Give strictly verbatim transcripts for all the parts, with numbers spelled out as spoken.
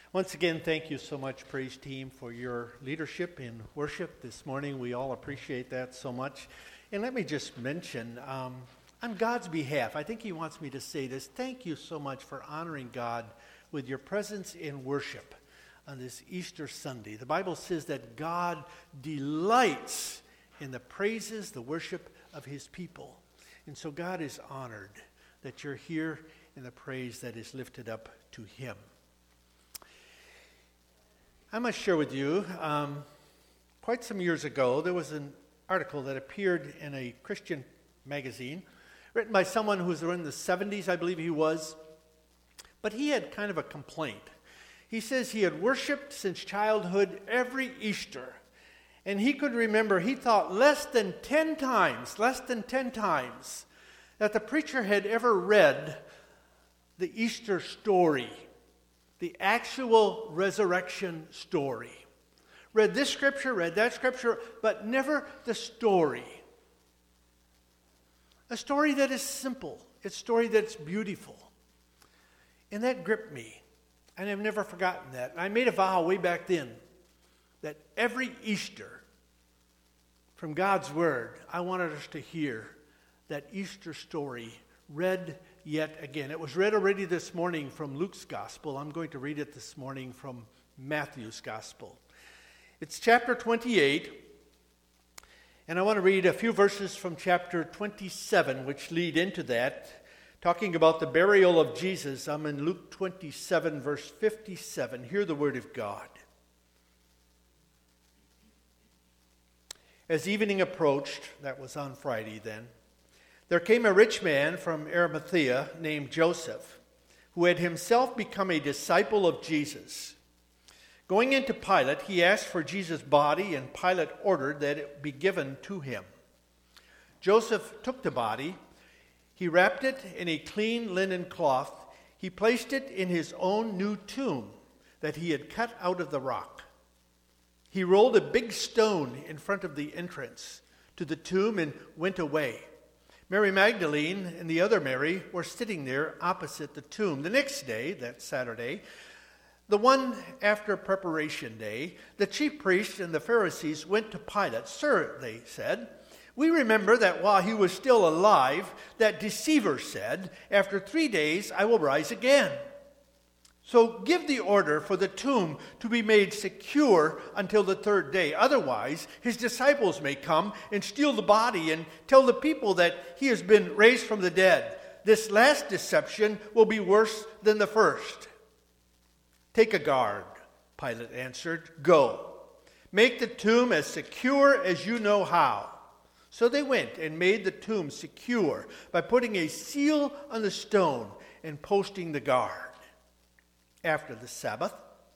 Once again, thank you so much, praise team, for your leadership in worship this morning. We all appreciate that so much. And let me just mention, um, on God's behalf, I think he wants me to say this. Thank you so much for honoring God with your presence in worship on this Easter Sunday. The Bible says that God delights in the praises, the worship of his people. And so God is honored that you're here in the praise that is lifted up to him. I must share with you, um, quite some years ago, there was an article that appeared in a Christian magazine, written by someone who was in the seventies, I believe he was, but he had kind of a complaint. He says he had worshiped since childhood every Easter, and he could remember, he thought less than ten times, less than ten times, that the preacher had ever read the Easter story, the actual resurrection story. Read this scripture, read that scripture, but never the story. A story that is simple, a story that's beautiful. And that gripped me, and I've never forgotten that. And I made a vow way back then that every Easter, from God's Word, I wanted us to hear that Easter story read yet again. It was read already this morning from Luke's Gospel. I'm going to read it this morning from Matthew's Gospel. It's chapter twenty-eight, and I want to read a few verses from chapter twenty-seven, which lead into that, talking about the burial of Jesus. I'm in Luke twenty-seven, verse fifty-seven. Hear the word of God. As evening approached, that was on Friday then, there came a rich man from Arimathea named Joseph, who had himself become a disciple of Jesus. Going into Pilate, he asked for Jesus' body, and Pilate ordered that it be given to him. Joseph took the body. He wrapped it in a clean linen cloth. He placed it in his own new tomb that he had cut out of the rock. He rolled a big stone in front of the entrance to the tomb and went away. Mary Magdalene and the other Mary were sitting there opposite the tomb. The next day, that Saturday, the one after preparation day, the chief priests and the Pharisees went to Pilate. "Sir," they said, "we remember that while he was still alive, that deceiver said, 'After three days I will rise again.' So give the order for the tomb to be made secure until the third day. Otherwise, his disciples may come and steal the body and tell the people that he has been raised from the dead. This last deception will be worse than the first." "Take a guard," Pilate answered. "Go. Make the tomb as secure as you know how." So they went and made the tomb secure by putting a seal on the stone and posting the guard. After the Sabbath,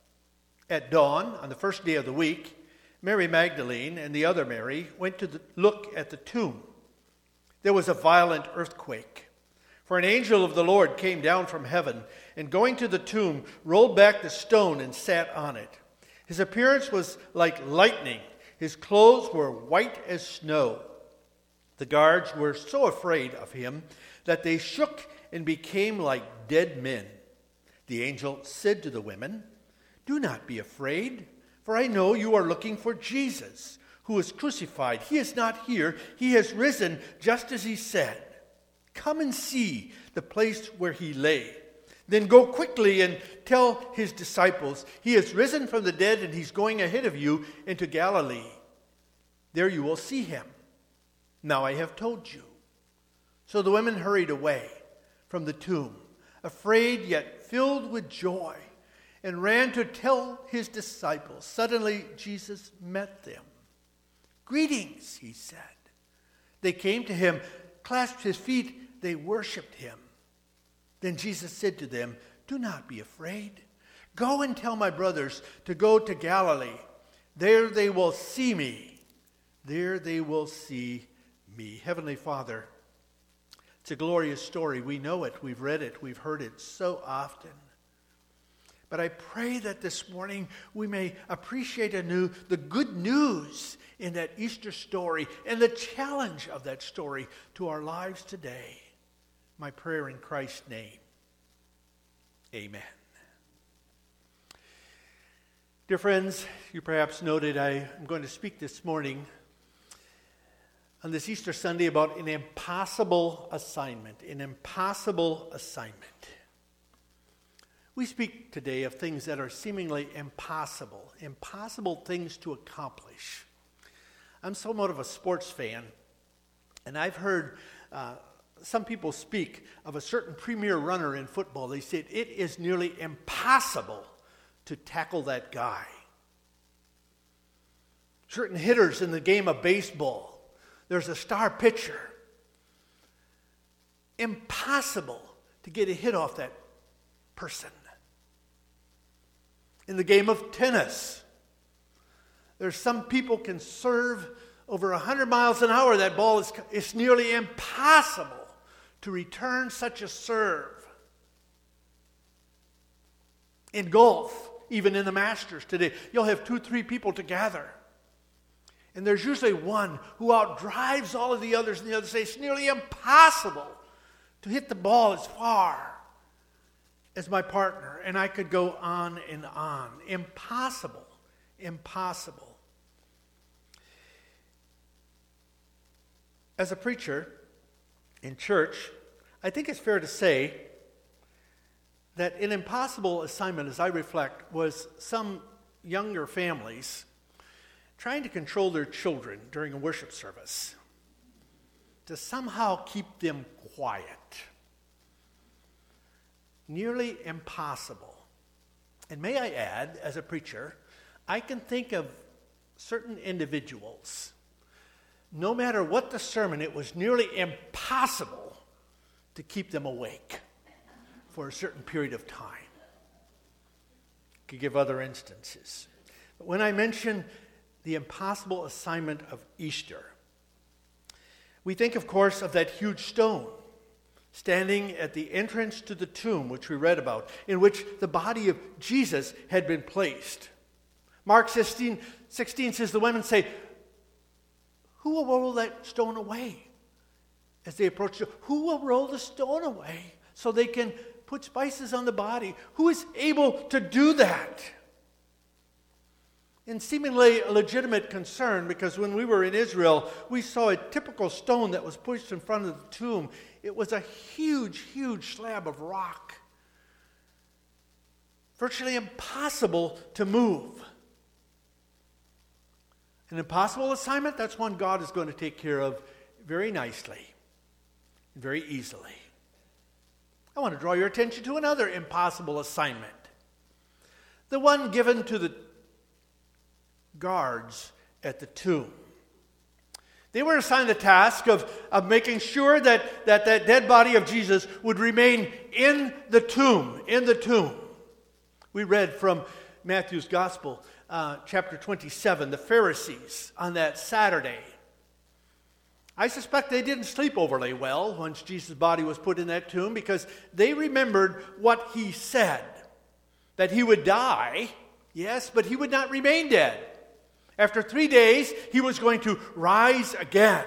at dawn on the first day of the week, Mary Magdalene and the other Mary went to the, look at the tomb. There was a violent earthquake, for an angel of the Lord came down from heaven, and going to the tomb, rolled back the stone and sat on it. His appearance was like lightning. His clothes were white as snow. The guards were so afraid of him that they shook and became like dead men. The angel said to the women, "Do not be afraid, for I know you are looking for Jesus, who was crucified. He is not here. He has risen just as he said. Come and see the place where he lay. Then go quickly and tell his disciples, he has risen from the dead and he's going ahead of you into Galilee. There you will see him. Now I have told you." So the women hurried away from the tomb, afraid yet filled with joy, and ran to tell his disciples. Suddenly Jesus met them. "Greetings," he said. They came to him, clasped his feet, they worshipped him. Then Jesus said to them, "Do not be afraid. Go and tell my brothers to go to Galilee. There they will see me. There they will see me." Heavenly Father, it's a glorious story. We know it. We've read it. We've heard it so often. But I pray that this morning we may appreciate anew the good news in that Easter story and the challenge of that story to our lives today. My prayer in Christ's name. Amen. Dear friends, you perhaps noted I am going to speak this morning on this Easter Sunday about an impossible assignment, an impossible assignment. We speak today of things that are seemingly impossible, impossible things to accomplish. I'm somewhat of a sports fan, and I've heard uh, some people speak of a certain premier runner in football. They said it is nearly impossible to tackle that guy. Certain hitters in the game of baseball, there's a star pitcher. Impossible to get a hit off that person. In the game of tennis, there's some people can serve over one hundred miles an hour. That ball is it's nearly impossible to return such a serve. In golf, even in the Masters today, you'll have two, three people together. And there's usually one who outdrives all of the others, and the others say it's nearly impossible to hit the ball as far as my partner. And I could go on and on. Impossible. Impossible. As a preacher in church, I think it's fair to say that an impossible assignment, as I reflect, was some younger families trying to control their children during a worship service, to somehow keep them quiet. Nearly impossible. And may I add, as a preacher, I can think of certain individuals, no matter what the sermon, it was nearly impossible to keep them awake for a certain period of time. I could give other instances. But when I mention the impossible assignment of Easter, we think, of course, of that huge stone standing at the entrance to the tomb, which we read about, in which the body of Jesus had been placed. Mark sixteen, sixteen says, the women say, who will roll that stone away? As they approach, who will roll the stone away so they can put spices on the body? Who is able to do that? And seemingly a legitimate concern, because when we were in Israel, we saw a typical stone that was pushed in front of the tomb. It was a huge, huge slab of rock. Virtually impossible to move. An impossible assignment, that's one God is going to take care of very nicely, very easily. I want to draw your attention to another impossible assignment. The one given to the guards at the tomb. They were assigned the task of, of making sure that, that that dead body of Jesus would remain in the tomb, in the tomb. We read from Matthew's Gospel, uh, chapter twenty-seven, the Pharisees on that Saturday. I suspect they didn't sleep overly well once Jesus' body was put in that tomb, because they remembered what he said, that he would die, yes, but he would not remain dead. After three days, he was going to rise again.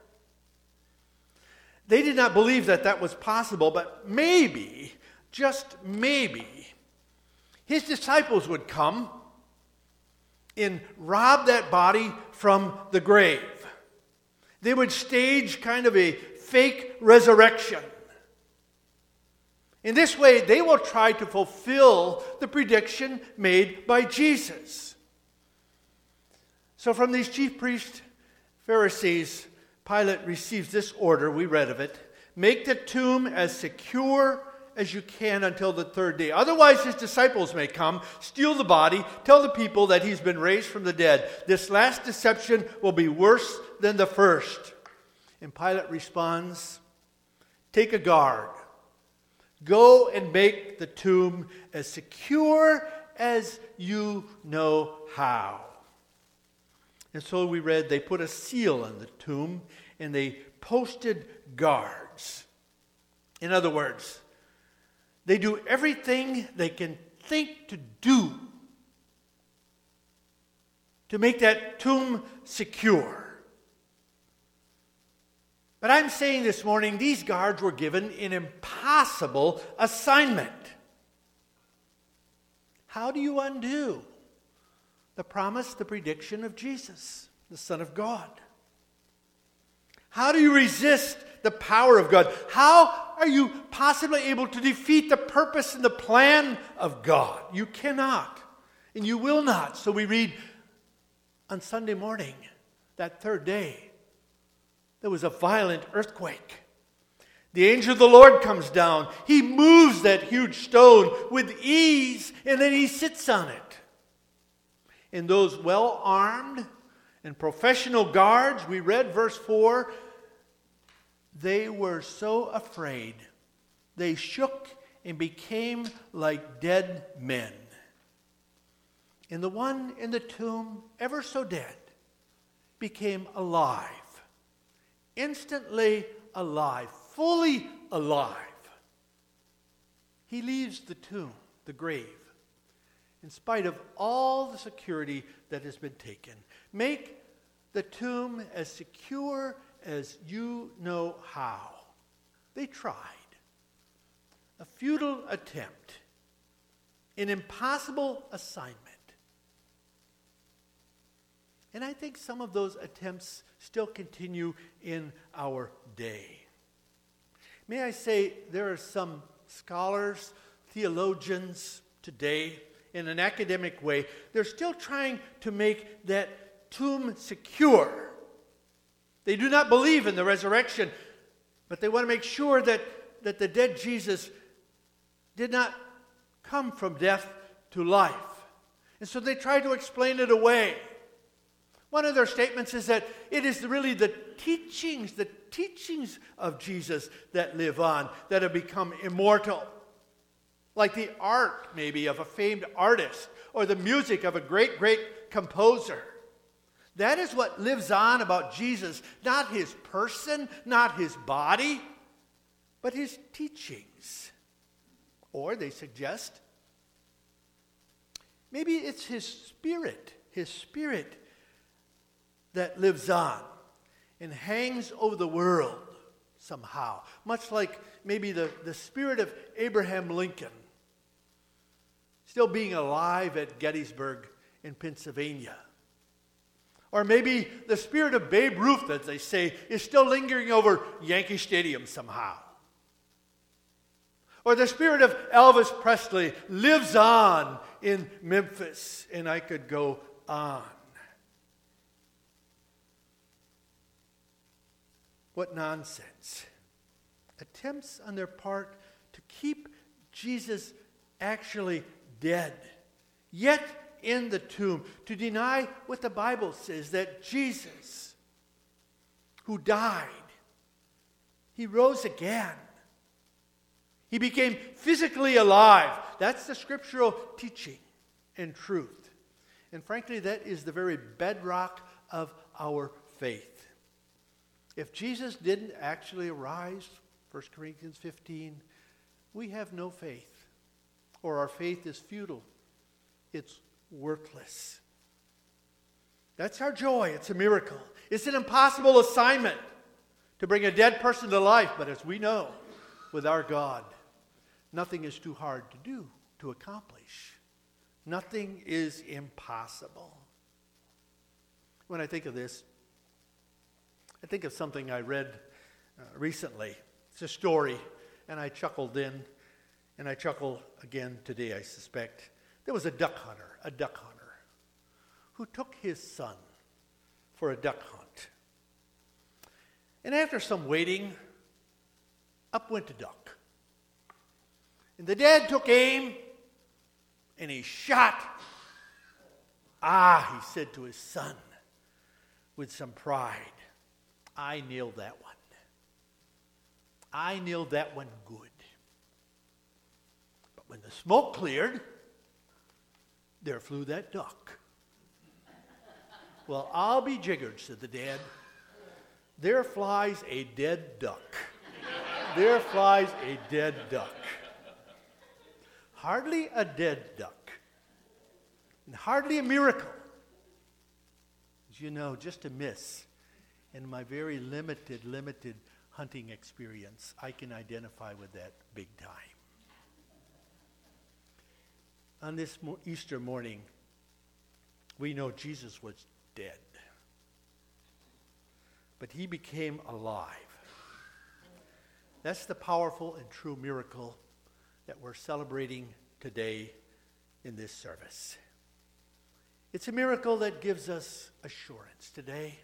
They did not believe that that was possible, but maybe, just maybe, his disciples would come and rob that body from the grave. They would stage kind of a fake resurrection. In this way, they will try to fulfill the prediction made by Jesus. So from these chief priests, Pharisees, Pilate receives this order, we read of it: make the tomb as secure as you can until the third day. Otherwise his disciples may come, steal the body, tell the people that he's been raised from the dead. This last deception will be worse than the first. And Pilate responds, take a guard. Go and make the tomb as secure as you know how. And so we read, they put a seal on the tomb and they posted guards. In other words, they do everything they can think to do to make that tomb secure. But I'm saying this morning, these guards were given an impossible assignment. How do you undo the promise, the prediction of Jesus, the Son of God. How do you resist the power of God? How are you possibly able to defeat the purpose and the plan of God? You cannot, and you will not. So we read on Sunday morning, that third day, there was a violent earthquake. The angel of the Lord comes down. He moves that huge stone with ease, and then he sits on it. And those well-armed and professional guards, we read verse four, they were so afraid, they shook and became like dead men. And the one in the tomb, ever so dead, became alive. Instantly alive, fully alive. He leaves the tomb, the grave, in spite of all the security that has been taken. Make the tomb as secure as you know how. They tried. A futile attempt. An impossible assignment. And I think some of those attempts still continue in our day. May I say, there are some scholars, theologians today, in an academic way, they're still trying to make that tomb secure. They do not believe in the resurrection, but they want to make sure that, that the dead Jesus did not come from death to life. And so they try to explain it away. One of their statements is that it is really the teachings, the teachings of Jesus that live on, that have become immortal. Like the art, maybe, of a famed artist, or the music of a great, great composer. That is what lives on about Jesus, not his person, not his body, but his teachings. Or they suggest, maybe it's his spirit, his spirit that lives on and hangs over the world somehow. Much like maybe the, the spirit of Abraham Lincoln still being alive at Gettysburg in Pennsylvania. Or maybe the spirit of Babe Ruth, as they say, is still lingering over Yankee Stadium somehow. Or the spirit of Elvis Presley lives on in Memphis, and I could go on. What nonsense. Attempts on their part to keep Jesus actually dead, yet in the tomb, to deny what the Bible says, that Jesus, who died, he rose again. He became physically alive. That's the scriptural teaching and truth. And frankly, that is the very bedrock of our faith. If Jesus didn't actually arise, First Corinthians fifteen, we have no faith. Or our faith is futile. It's worthless. That's our joy. It's a miracle. It's an impossible assignment to bring a dead person to life. But as we know, with our God, nothing is too hard to do, to accomplish. Nothing is impossible. When I think of this, I think of something I read uh, recently. It's a story, and I chuckled then, and I chuckle again today, I suspect. There was a duck hunter, a duck hunter, who took his son for a duck hunt. And after some waiting, up went the duck. And the dad took aim, and he shot. Ah, he said to his son with some pride, I nailed that one. I nailed that one good. But when the smoke cleared, there flew that duck. Well, I'll be jiggered, said the dad. There flies a dead duck. There flies a dead duck. Hardly a dead duck. And hardly a miracle. As you know, just a miss. In my very limited, limited hunting experience, I can identify with that big time. On this mo- Easter morning, We know Jesus was dead, but he became alive. That's the powerful and true miracle that we're celebrating today in this service. It's a miracle that gives us assurance today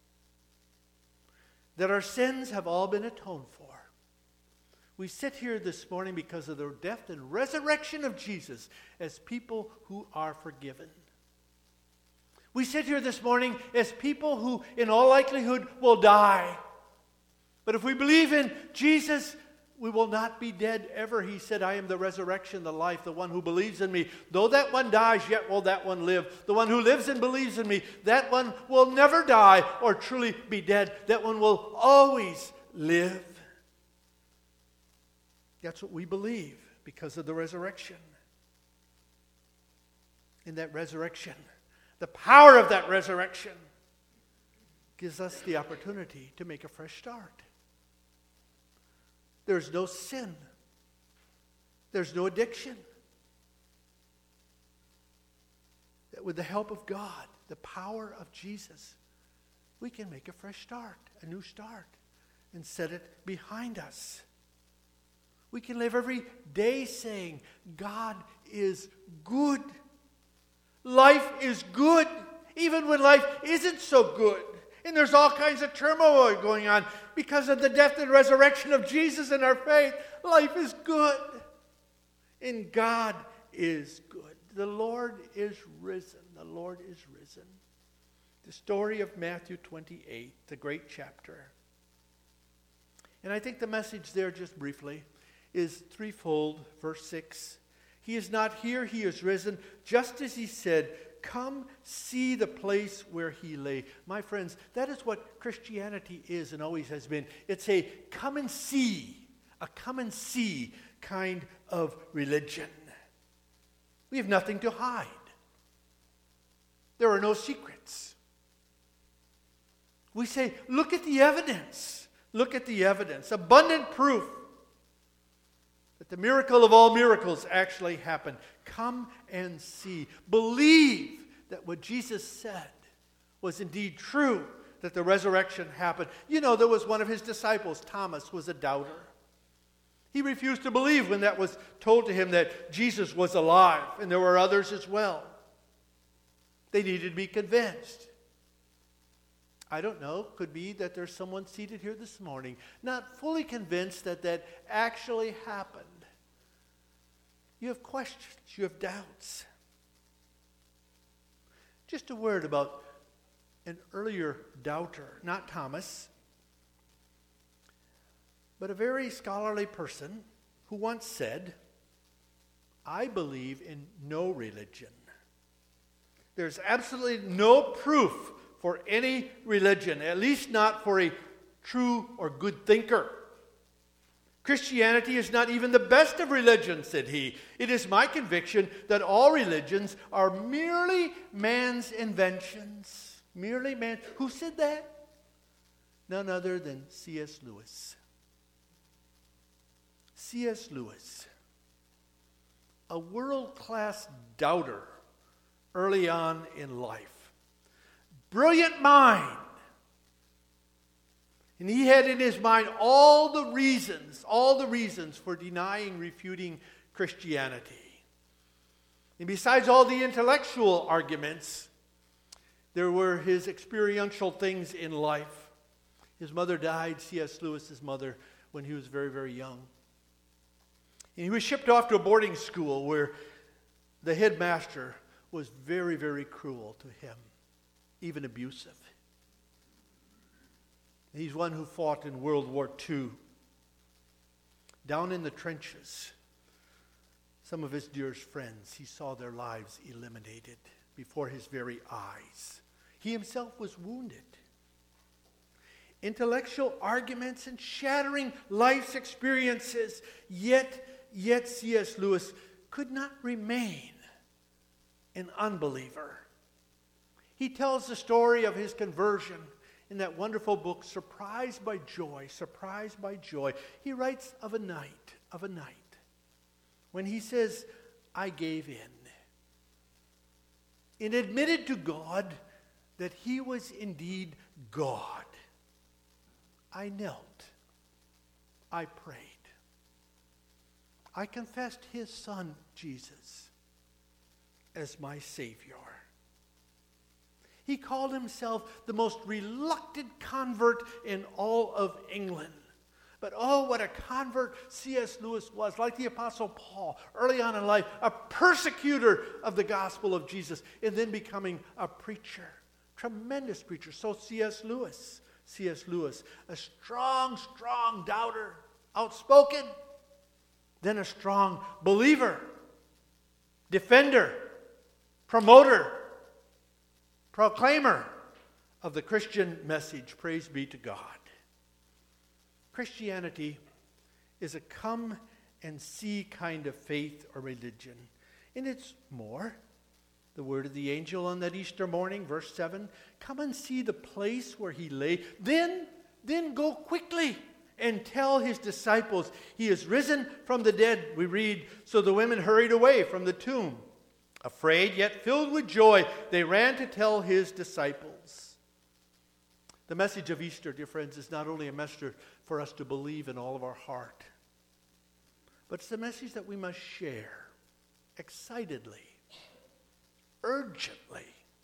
that our sins have all been atoned for. We sit here this morning because of the death and resurrection of Jesus as people who are forgiven. We sit here this morning as people who, in all likelihood, will die. But if we believe in Jesus, we will not be dead ever. He said, I am the resurrection, the life, the one who believes in me. Though that one dies, yet will that one live. The one who lives and believes in me, that one will never die or truly be dead. That one will always live. That's what we believe because of the resurrection. In that resurrection, the power of that resurrection gives us the opportunity to make a fresh start. There's no sin. There's no addiction. That with the help of God, the power of Jesus, we can make a fresh start, a new start, and set it behind us. We can live every day saying, God is good. Life is good, even when life isn't so good. And there's all kinds of turmoil going on because of the death and resurrection of Jesus in our faith. Life is good. And God is good. The Lord is risen. The Lord is risen. The story of Matthew twenty-eight, the great chapter. And I think the message there, just briefly, is threefold. Verse six. He is not here, he is risen, just as he said, come see the place where he lay. My friends, that is what Christianity is and always has been. It's a come and see, a come and see kind of religion. We have nothing to hide. There are no secrets. We say, look at the evidence. Look at the evidence. Abundant proof that the miracle of all miracles actually happened. Come and see. Believe that what Jesus said was indeed true, that the resurrection happened. You know, there was one of his disciples, Thomas, was a doubter. He refused to believe when that was told to him that Jesus was alive, and there were others as well. They needed to be convinced. I don't know, could be that there's someone seated here this morning not fully convinced that that actually happened. You have questions, you have doubts. Just a word about an earlier doubter, not Thomas, but a very scholarly person who once said, I believe in no religion. There's absolutely no proof for any religion, at least not for a true or good thinker. Christianity is not even the best of religions, said he. It is my conviction that all religions are merely man's inventions. Merely man. Who said that? None other than C S Lewis. C S Lewis, a world-class doubter early on in life. Brilliant mind. And he had in his mind all the reasons, all the reasons for denying, refuting Christianity. And besides all the intellectual arguments, there were his experiential things in life. His mother died, C S Lewis's mother, when he was very, very young. And he was shipped off to a boarding school where the headmaster was very, very cruel to him. Even abusive. He's one who fought in World War Two. Down in the trenches, some of his dearest friends, he saw their lives eliminated before his very eyes. He himself was wounded. Intellectual arguments and shattering life's experiences, yet, yet C S Lewis could not remain an unbeliever. He tells the story of his conversion in that wonderful book, Surprised by Joy, Surprised by Joy. He writes of a night, of a night, when he says, I gave in. and admitted to God that he was indeed God. I knelt. I prayed. I confessed his Son, Jesus, as my Savior. He called himself the most reluctant convert in all of England. But oh, what a convert C S Lewis was, like the Apostle Paul, early on in life, a persecutor of the gospel of Jesus, and then becoming a preacher, tremendous preacher. So C S Lewis, C S Lewis, a strong, strong doubter, outspoken, then a strong believer, defender, promoter, proclaimer of the Christian message. Praise be to God. Christianity is a come and see kind of faith or religion. And it's more. The word of the angel on that Easter morning, verse seven, come and see the place where he lay. Then, then go quickly and tell his disciples he is risen from the dead. We read, so the women hurried away from the tomb. Afraid, yet filled with joy, they ran to tell his disciples. The message of Easter, dear friends, is not only a message for us to believe in all of our heart, but it's a message that we must share excitedly, urgently,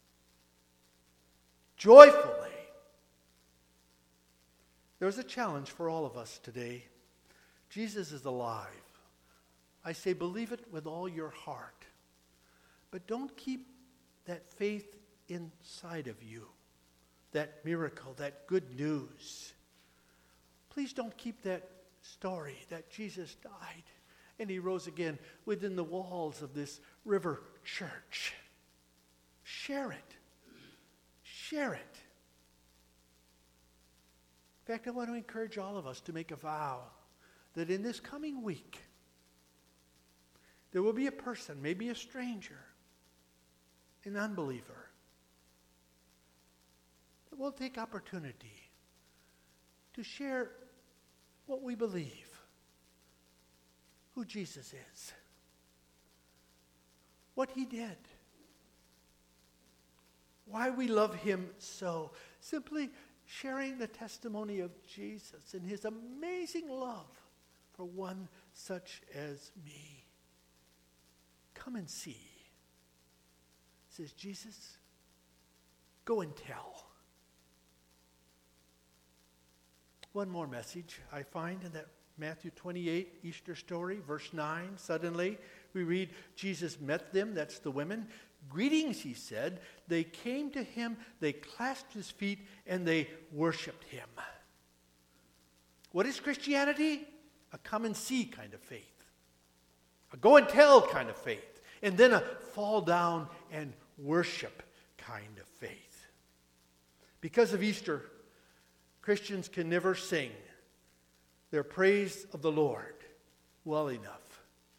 joyfully. There's a challenge for all of us today. Jesus is alive. I say believe it with all your heart. But don't keep that faith inside of you, that miracle, that good news. Please don't keep that story that Jesus died and he rose again within the walls of this River Church. Share it. Share it. In fact, I want to encourage all of us to make a vow that in this coming week, there will be a person, maybe a stranger, an unbeliever, that will take opportunity to share what we believe, who Jesus is, what he did, why we love him so. Simply sharing the testimony of Jesus and his amazing love for one such as me. Come and see. Says Jesus, go and tell. One more message I find in that Matthew twenty-eight Easter story, verse nine. Suddenly we read, Jesus met them, that's the women. Greetings, he said. They came to him, they clasped his feet, and they worshiped him. What is Christianity? A come and see kind of faith. A go and tell kind of faith. And then a fall down and worship kind of faith. Because of Easter, Christians can never sing their praise of the Lord well enough,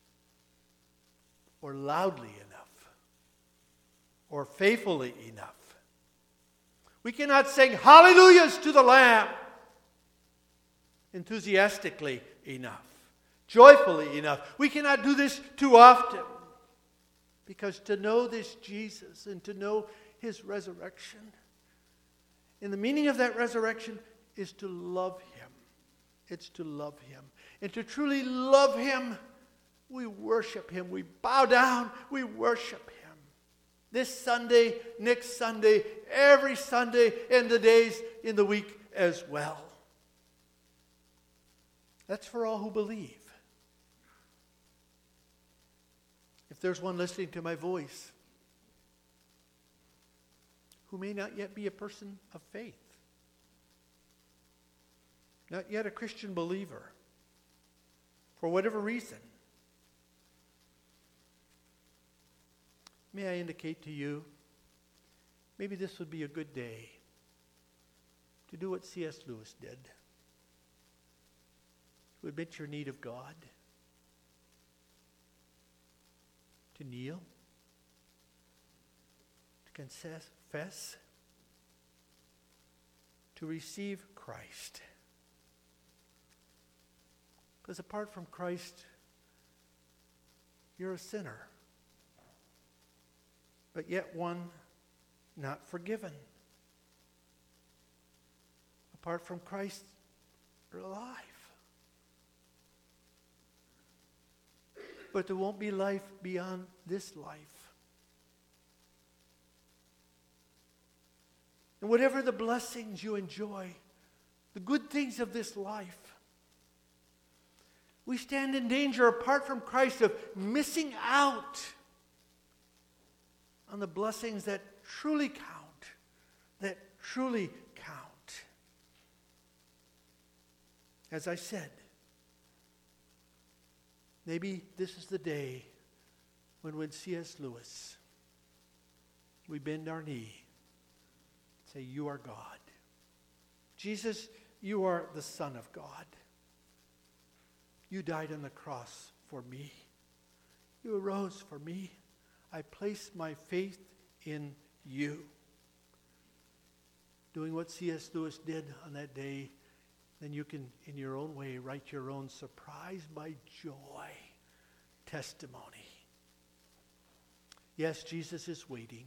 or loudly enough, or faithfully enough. We cannot sing hallelujahs to the Lamb enthusiastically enough, joyfully enough. We cannot do this too often. Because to know this Jesus and to know his resurrection, and the meaning of that resurrection is to love him. It's to love him. And to truly love him, we worship him. We bow down, we worship him. This Sunday, next Sunday, every Sunday, and the days in the week as well. That's for all who believe. If there's one listening to my voice who may not yet be a person of faith, not yet a Christian believer, for whatever reason, may I indicate to you, maybe this would be a good day to do what C S Lewis did, to admit your need of God, to kneel, to confess, to receive Christ. Because apart from Christ, you're a sinner. but yet one not forgiven. Apart from Christ, they're alive. But there won't be life beyond this life. And whatever the blessings you enjoy, the good things of this life, we stand in danger apart from Christ of missing out on the blessings that truly count, that truly count. As I said, maybe this is the day when, with C S Lewis, we bend our knee, say, you are God. Jesus, you are the Son of God. You died on the cross for me. You arose for me. I place my faith in you. Doing what C S Lewis did on that day, then you can, in your own way, write your own surprise by joy testimony. Yes, Jesus is waiting.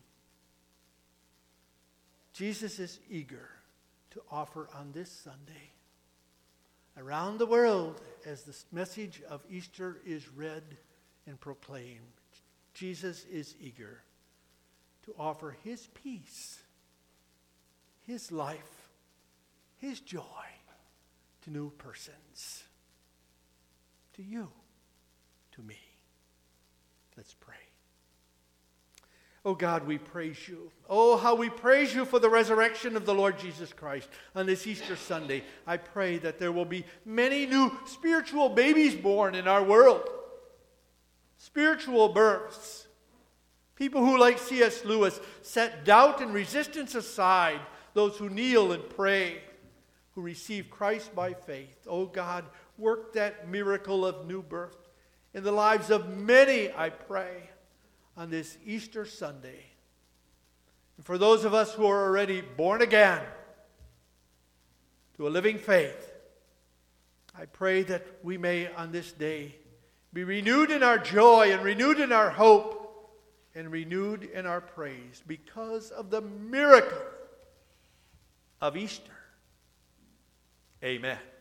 Jesus is eager to offer on this Sunday, around the world, as the message of Easter is read and proclaimed, Jesus is eager to offer his peace, his life, his joy to new persons, to you, to me. Let's pray. Oh God, we praise you. Oh, how we praise you for the resurrection of the Lord Jesus Christ on this Easter Sunday. I pray that there will be many new spiritual babies born in our world. Spiritual births. People who, like C S Lewis, set doubt and resistance aside. Those who kneel and pray, who receive Christ by faith. Oh God, work that miracle of new birth in the lives of many, I pray, on this Easter Sunday. And for those of us who are already born again to a living faith, I pray that we may on this day be renewed in our joy and renewed in our hope and renewed in our praise because of the miracle of Easter. Amen.